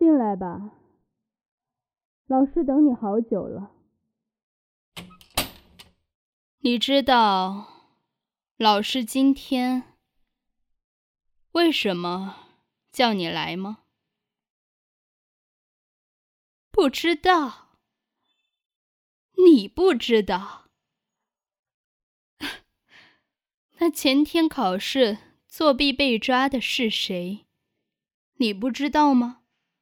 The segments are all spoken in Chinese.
进来吧，老师等你好久了。 你知道老师今天为什么叫你来吗？不知道。你不知道。那前天考试作弊被抓的是谁？你不知道吗？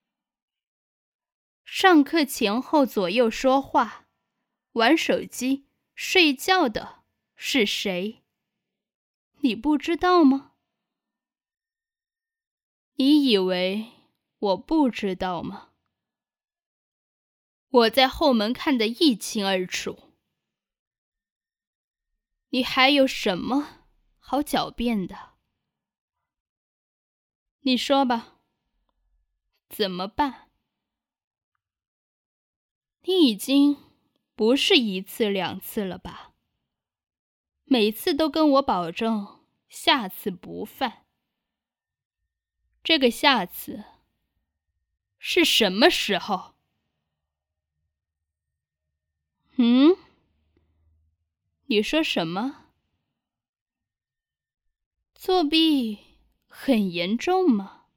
上课前后左右说话、玩手机、睡觉的是谁？你不知道吗？你以为我不知道吗？我在后门看得一清二楚。你还有什么好狡辩的？你说吧，怎么办？你已经不是一次两次了吧？每次都跟我保证下次不犯。这个下次是什么时候？你说什么？作弊很严重吗？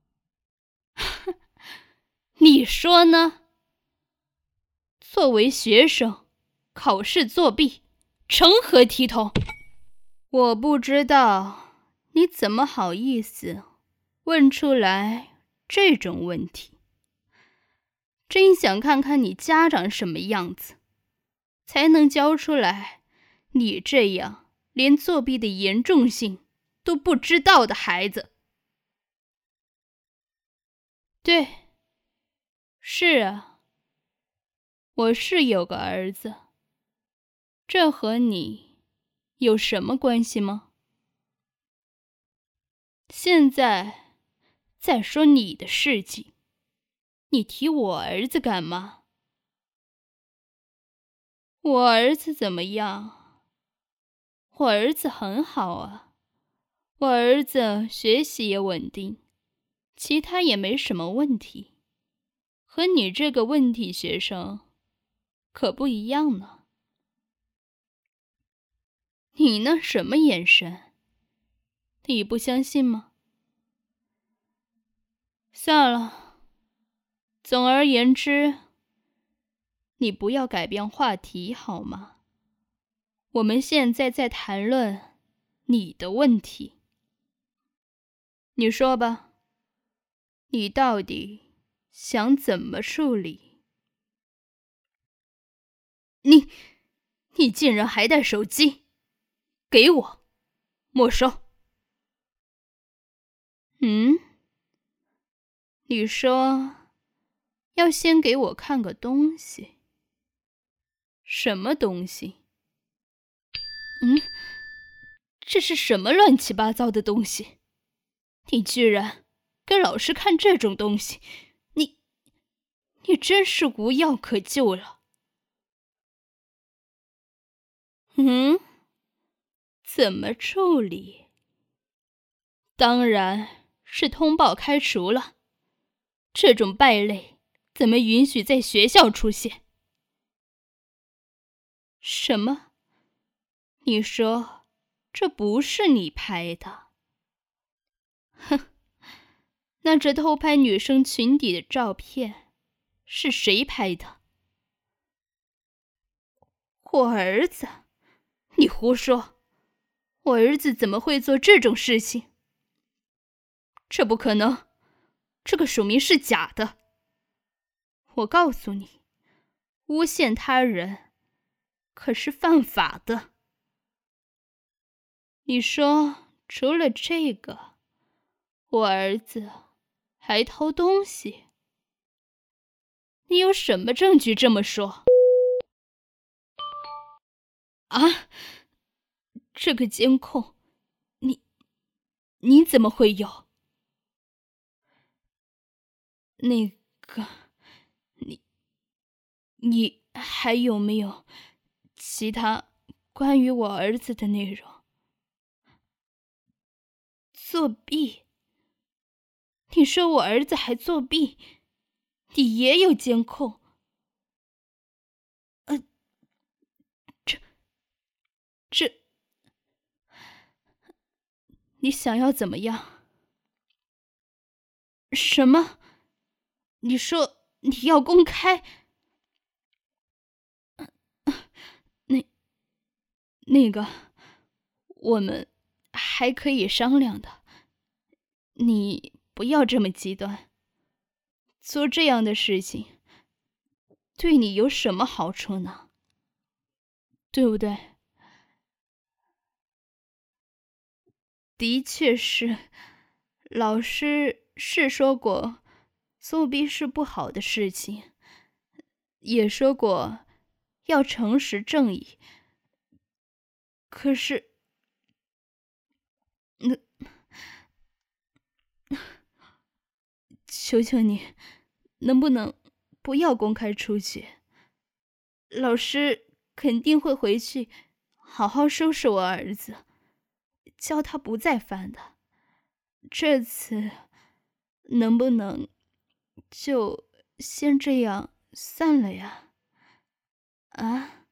你说呢？作为学生，考试作弊，成何体统？我不知道你怎么好意思问出来这种问题。真想看看你家长什么样子，才能教出来你这样连作弊的严重性都不知道的孩子。对，是啊，我是有个儿子，这和你有什么关系吗？现在再说你的事情，你提我儿子干嘛？我儿子怎么样？我儿子很好啊，我儿子学习也稳定，其他也没什么问题，和你这个问题学生可不一样呢。你那什么眼神？你不相信吗？算了，总而言之，你不要改变话题好吗？我们现在在谈论你的问题。你说吧，你到底想怎么处理？你竟然还带手机，给我，没收。你说要先给我看个东西，什么东西？这是什么乱七八糟的东西？你居然给老师看这种东西，你真是无药可救了。怎么处理？当然是通报开除了。这种败类怎么允许在学校出现？什么？你说这不是你拍的？哼，那这偷拍女生裙底的照片是谁拍的？我儿子？你胡说！我儿子怎么会做这种事情？这不可能，这个署名是假的。我告诉你，诬陷他人可是犯法的。你说除了这个，我儿子还偷东西？你有什么证据这么说？啊？这个监控，你怎么会有？那个，你还有没有其他关于我儿子的内容？作弊？你说我儿子还作弊？ 你也有监控？这，你想要怎么样？什么？你说你要公开？那个，我们还可以商量的。你不要这么极端。做这样的事情，对你有什么好处呢？对不对？的确是，老师是说过，作弊是不好的事情，也说过要诚实正义。可是，求求你，能不能不要公开出去？老师肯定会回去好好收拾我儿子，教他不再犯的。这次能不能就先这样散了呀？啊？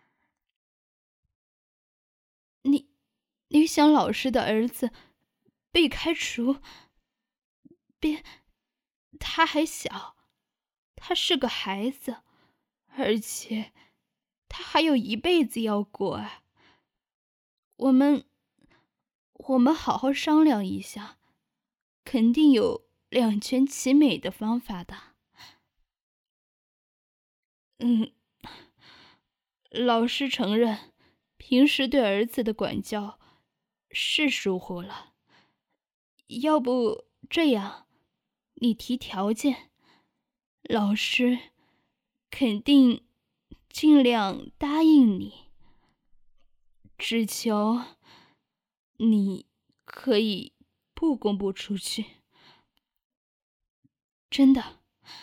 你想老师的儿子被开除？别，他还小，他是个孩子，而且他还有一辈子要过啊。我们好好商量一下，肯定有两全其美的方法的。老师承认，平时对儿子的管教是疏忽了。要不这样，你提条件，老师肯定尽量答应你，只求你可以不公布出去。真的。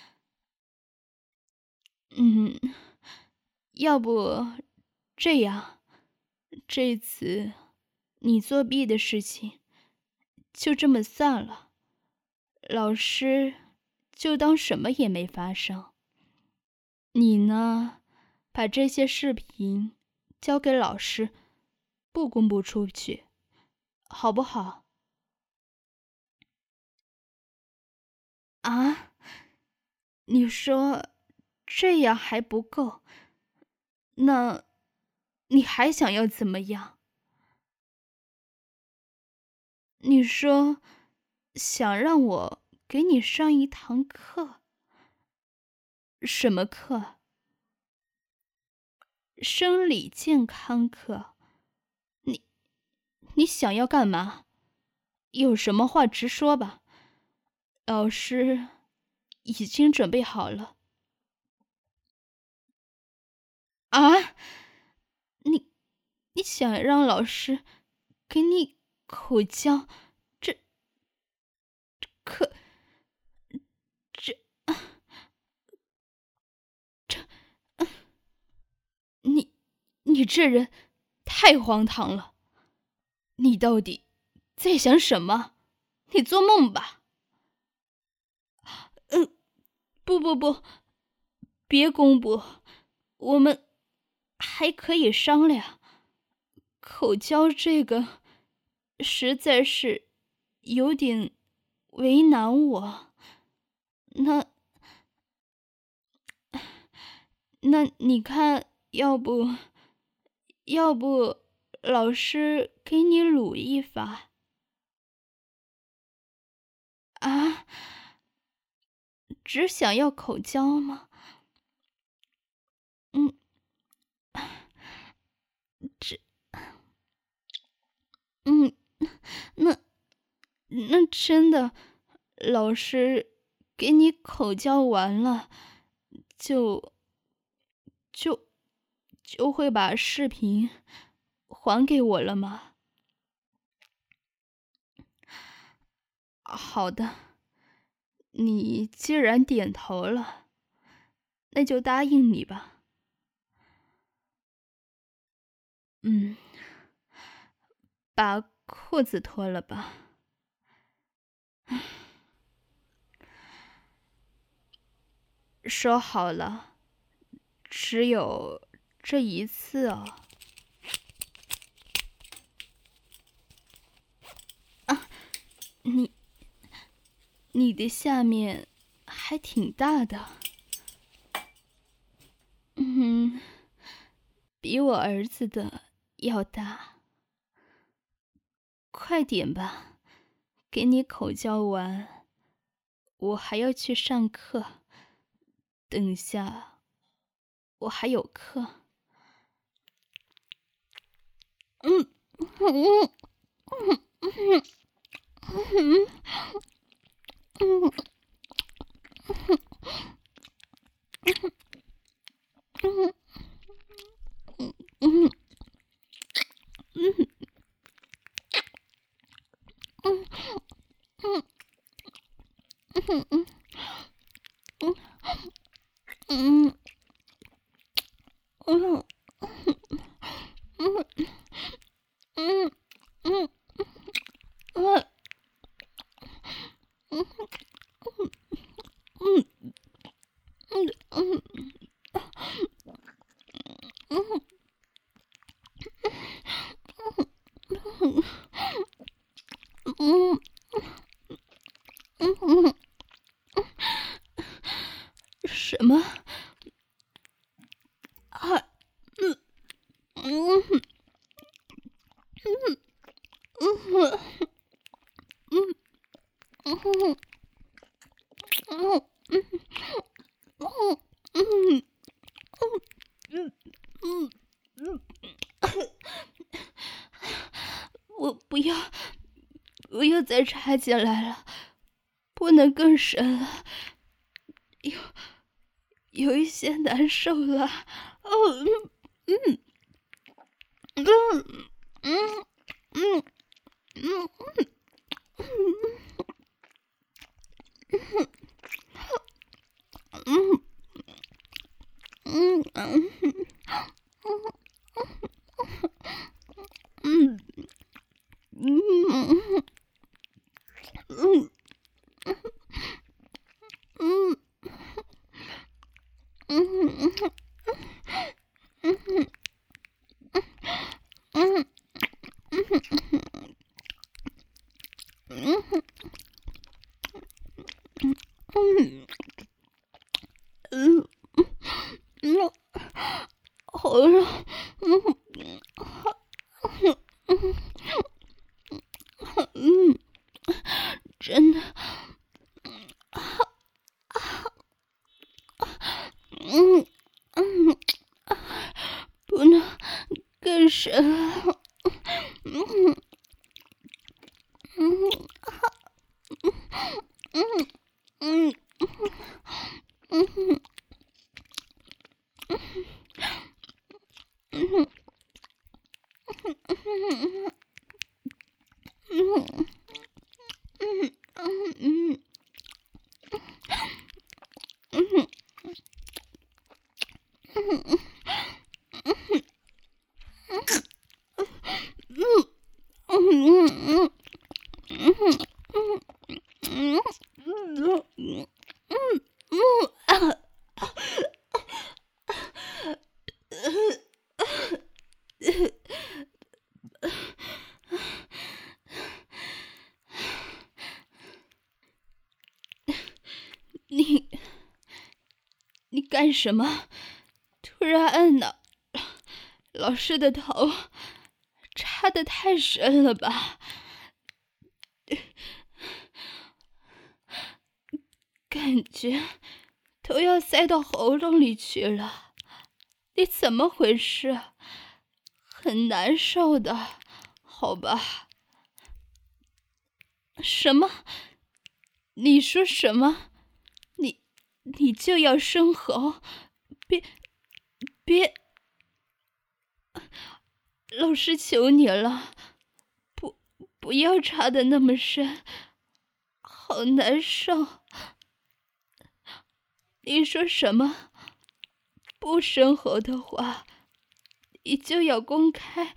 要不这样，这次你作弊的事情就这么算了，老师就当什么也没发生。你呢，把这些视频交给老师，不公布出去，好不好？啊？你说这样还不够，那你还想要怎么样？你说想让我给你上一堂课？什么课？生理健康课。你你想要干嘛？有什么话直说吧，老师已经准备好了。啊？你想让老师给你口交？可这你这人太荒唐了！你到底在想什么？你做梦吧！不，别公布，我们还可以商量。口交这个实在是有点为难我。那你看，要不老师给你撸一发？啊？只想要口交吗？嗯，嗯，那真的，老师给你口交完了，就就就会把视频还给我了吗？好的，你既然点头了，那就答应你吧。把裤子脱了吧。 说好了，只有这一次哦。啊，你的下面还挺大的。比我儿子的要大。快点吧，给你口交完，我还要去上课。等下，我还有课。什么？我不要再插进来了，不能更深了，有一些难受了。喉咙，真的，不能更深了。你干什么？突然按老师的头，插得太深了吧？感觉都要塞到喉咙里去了。你怎么回事？很难受的，好吧？什么？你说什么？你就要生喉？别！老师求你了，不要插得那么深，好难受。你说什么？不生喉的话，你就要公开。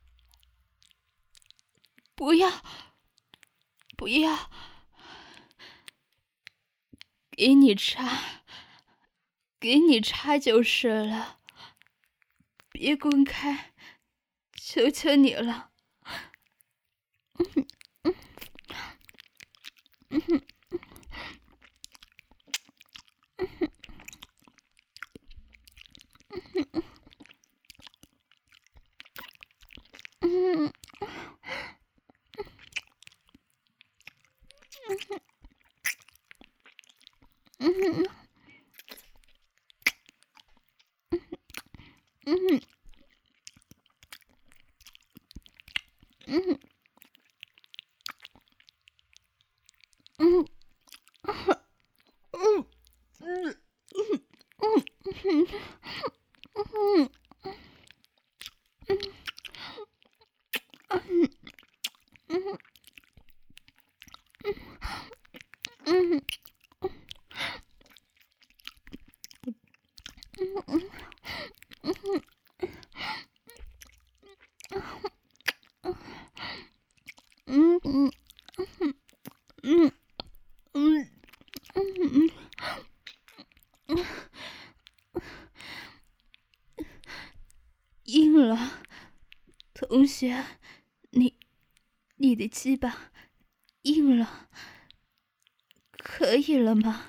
不要！给你插， 给你插就是了，别滚开，求求你了。硬了，同学，你的鸡巴硬了，可以了吗？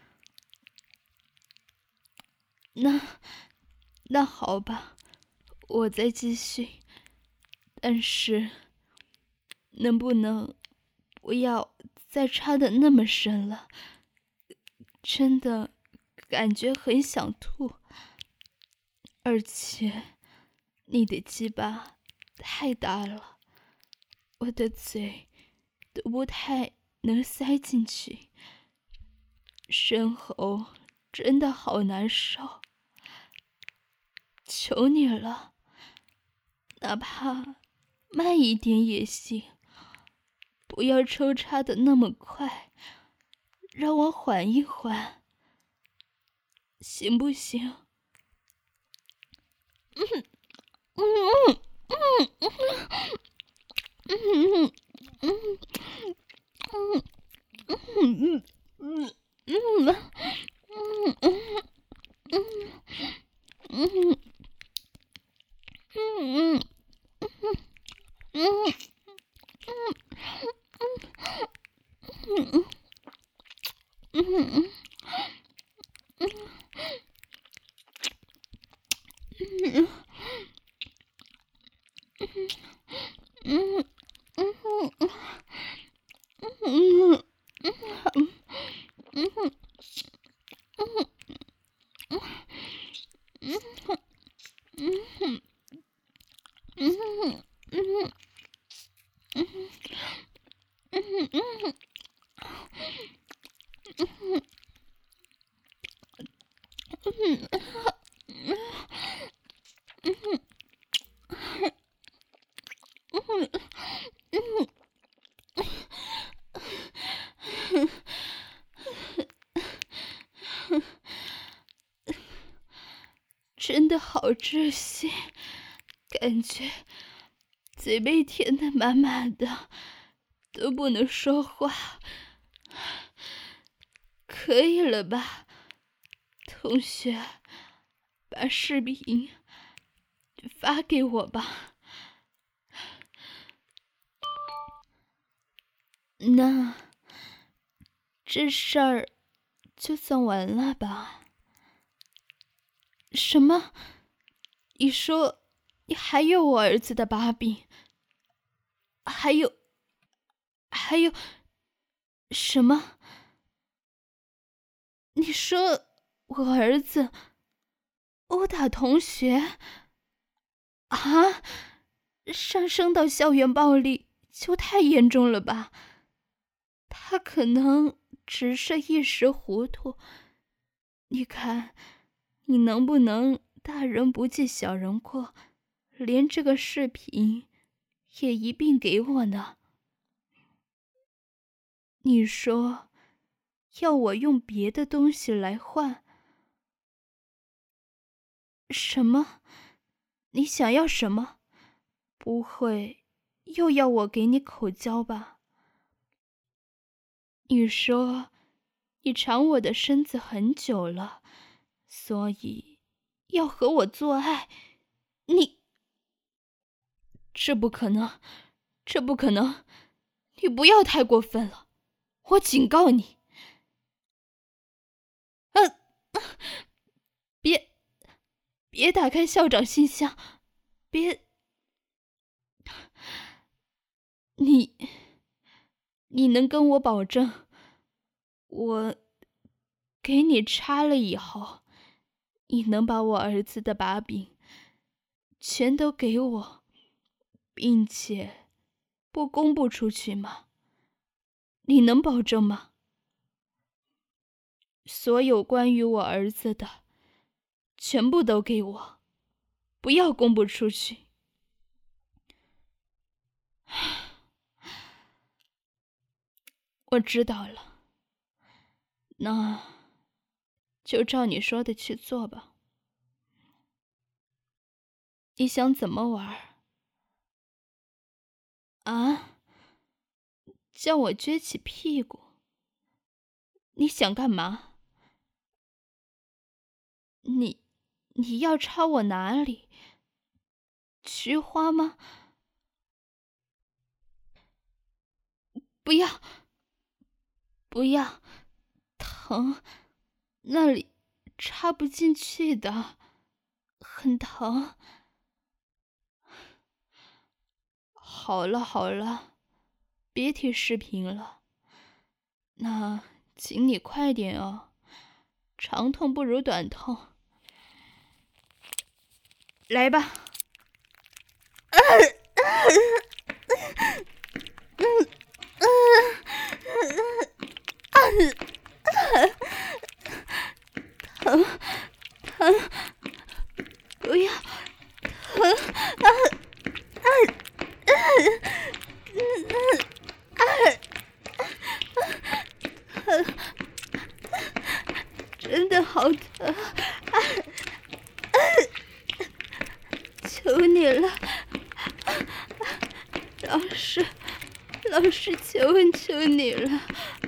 那好吧，我再继续，但是能不能不要再插得那么深了？真的感觉很想吐，而且你的鸡巴太大了，我的嘴都不太能塞进去，深喉真的好难受。求你了，哪怕慢一点也行，不要抽插的那么快，让我缓一缓，行不行？真的好窒息，感觉嘴被填得满满的，都不能说话。可以了吧，同学，把视频发给我吧。那这事儿就算完了吧？什么？你说你还有我儿子的把柄？还有什么？你说我儿子殴打同学啊？上升到校园暴力就太严重了吧？他可能只是一时糊涂。你看，你能不能大人不计小人过，连这个视频也一并给我呢？你说要我用别的东西来换？什么？你想要什么？不会又要我给你口交吧？你说你尝我的身子很久了， 所以要和我做爱，你……这不可能，这不可能！你不要太过分了，我警告你！别打开校长信箱，别！你能跟我保证，我给你插了以后，你能把我儿子的把柄全都给我，并且不公布出去吗？你能保证吗？所有关于我儿子的，全部都给我，不要公布出去。我知道了，那就照你说的去做吧。你想怎么玩？啊？叫我撅起屁股？你想干嘛？你要插我哪里？菊花吗？不要，不要，疼，那里插不进去的，很疼。好了好了，别提视频了。那请你快点哦，长痛不如短痛。来吧。疼，疼，不要，疼，真的好疼，求你了，老师，求你了，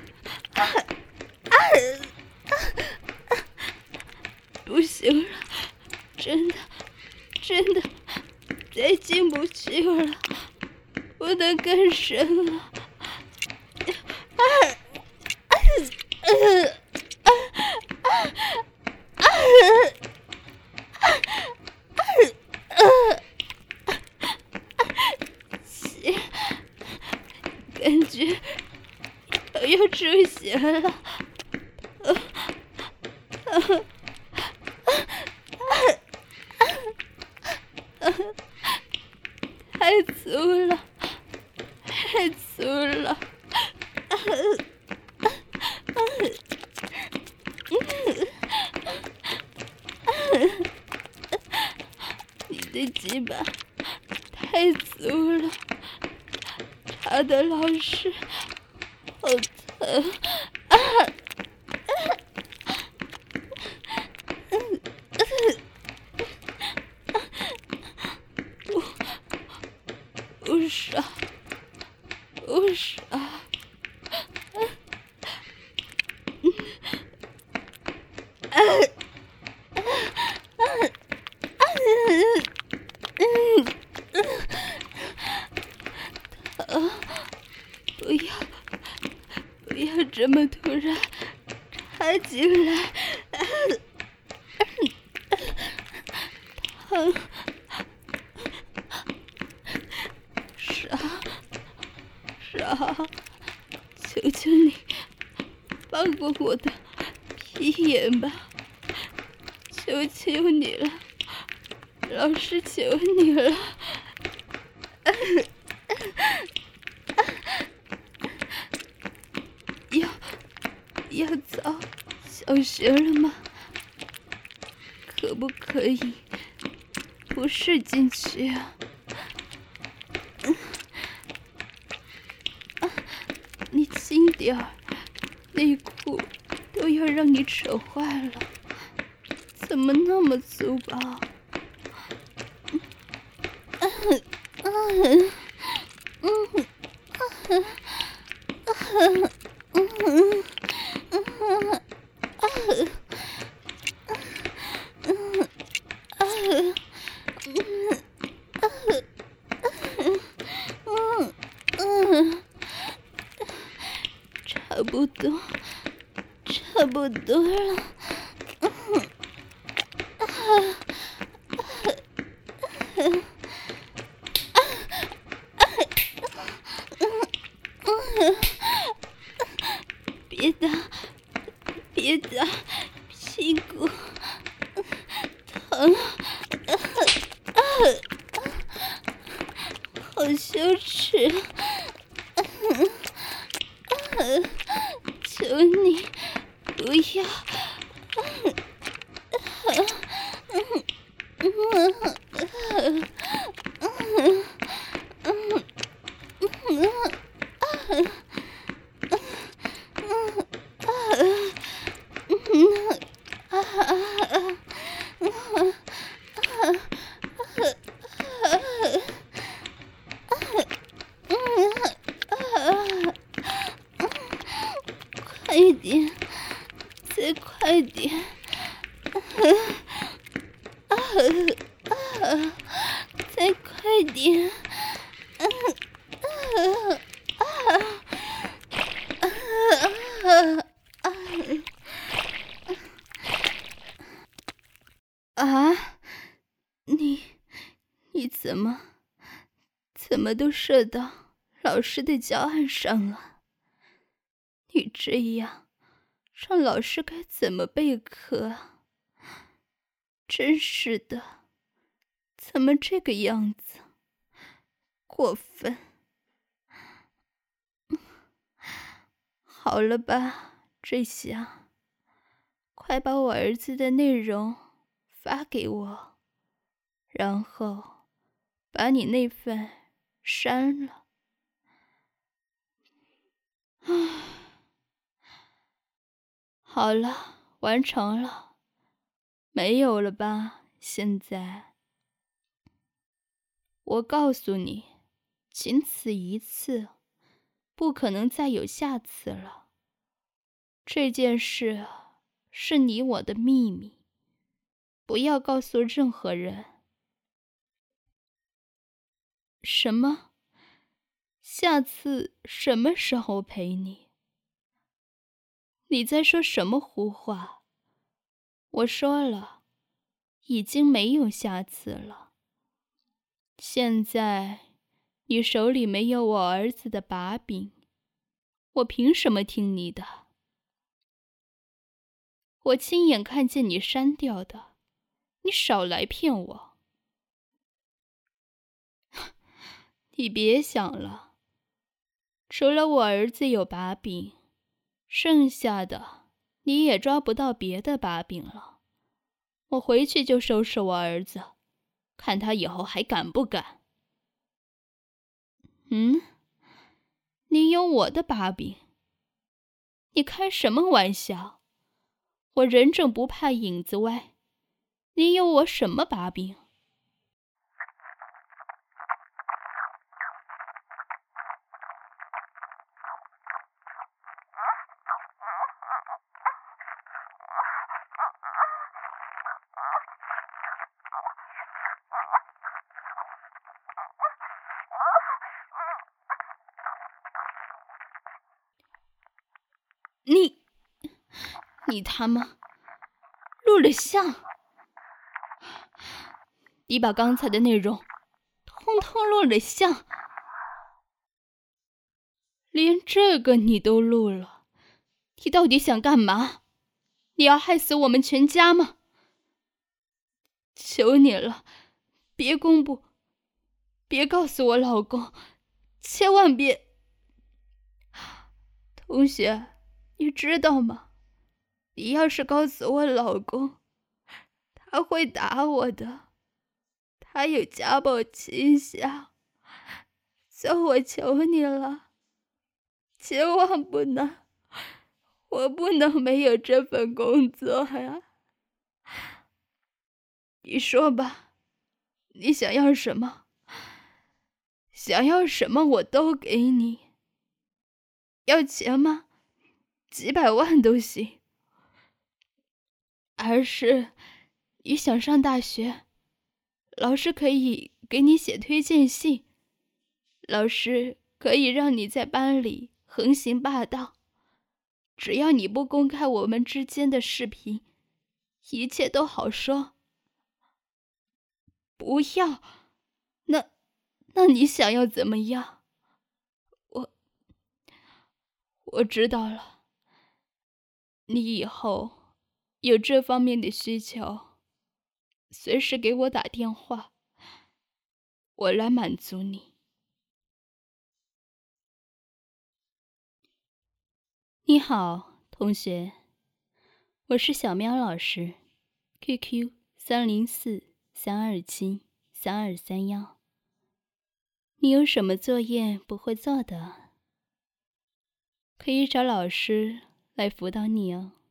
不行了，真的再进不去了，不能更深了。感觉要出血了，太粗了，太粗了，你的鸡巴太粗了，插的老师好疼。不傻，不要这么突然插进来，疼。傻，求求你放过我的屁眼吧，求求你了，老师求你了。要早小学了吗？可不可以不是进去啊？你轻点儿，内裤都要让你扯坏了，怎么那么粗暴？ 差不多了。别打，别打，屁股疼，好羞耻，求你不要。快一点，再快点！再快点！啊！你怎么都射到老师的脚腕上了？你这样让老师该怎么备课啊？真是的，怎么这个样子？过分！好了吧，坠霞，快把我儿子的内容发给我，然后把你那份删了。好了，完成了，没有了吧？现在我告诉你，仅此一次，不可能再有下次了。这件事是你我的秘密，不要告诉任何人。什么？下次什么时候陪你？你在说什么胡话？我说了，已经没有下次了。现在你手里没有我儿子的把柄，我凭什么听你的？我亲眼看见你删掉的，你少来骗我！你别想了，除了我儿子有把柄，剩下的你也抓不到别的把柄了。我回去就收拾我儿子，看他以后还敢不敢。你有我的把柄？你开什么玩笑？我人正不怕影子歪，你有我什么把柄？你他妈录了像！你把刚才的内容通通录了像，连这个你都录了，你到底想干嘛？你要害死我们全家吗？求你了，别公布，别告诉我老公，千万别！同学，你知道吗？你要是告诉我老公，他会打我的，他有家暴倾向，所以我求你了，千万不能，我不能没有这份工作呀！你说吧，你想要什么？想要什么我都给你。要钱吗？几百万都行。而是你想上大学，老师可以给你写推荐信，老师可以让你在班里横行霸道， 只要你不公开我们之间的视频，一切都好说。不要，那你想要怎么样？我知道了。你以后有这方面的需求，随时给我打电话，我来满足你。你好，同学，我是小喵老师 ，QQ 304-327-3231。你有什么作业不会做的，可以找老师来辅导你哦。